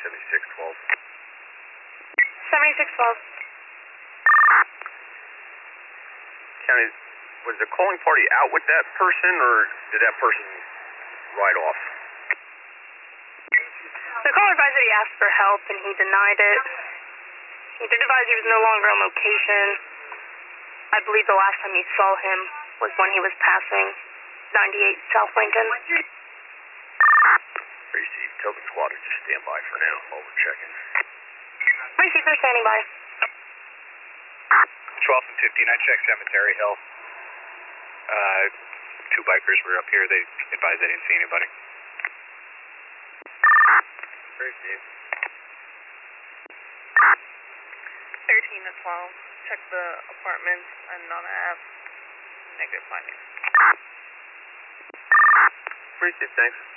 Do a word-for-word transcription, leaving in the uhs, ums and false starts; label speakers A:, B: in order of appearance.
A: seventy-six twelve.
B: seventy-six twelve.
A: County, was the calling party out with that person, or did that person ride off?
B: The caller advised that he asked for help and he denied it. He did advise he was no longer on location. I believe the last time you saw him was when he was passing ninety-eight South Lincoln.
A: Receive. Token squad is just stand by for now while we're checking.
B: Receive, they're standing by.
C: twelve and fifteen, I checked Cemetery Hill. Uh, two bikers were up here. They advised they didn't see anybody.
A: Receive.
D: thirteen to twelve. Check the apartments and Nana Ave. Negative findings.
A: Receive, thanks.